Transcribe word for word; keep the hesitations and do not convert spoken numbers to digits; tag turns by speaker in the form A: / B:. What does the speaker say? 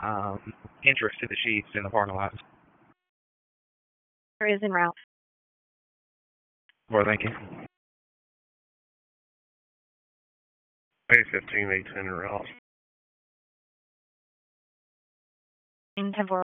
A: um, entrance to the Sheets in the parking lot.
B: Is en route.
A: Well, thank you.
C: A fifteen, eight ten route.
B: ten four.